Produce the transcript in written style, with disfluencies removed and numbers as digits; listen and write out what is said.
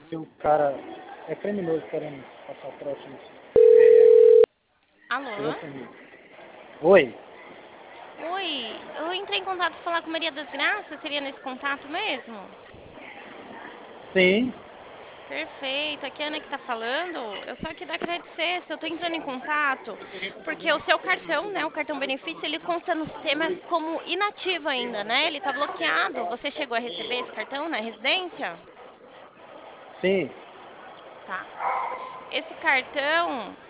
se o cara é criminoso querendo passar trote no Alô? telefone. Oi? Oi, eu entrei em contato para falar com Maria das Graças, seria nesse contato mesmo? Sim, Perfeito, aqui é a Ana que tá falando. Eu sou aqui da Credit Suisse, eu tô entrando em contato porque o seu cartão, né, o cartão benefício, ele consta no sistema como inativo ainda, né? Ele tá bloqueado. Você chegou a receber esse cartão na residência? sim. Tá. Esse cartão,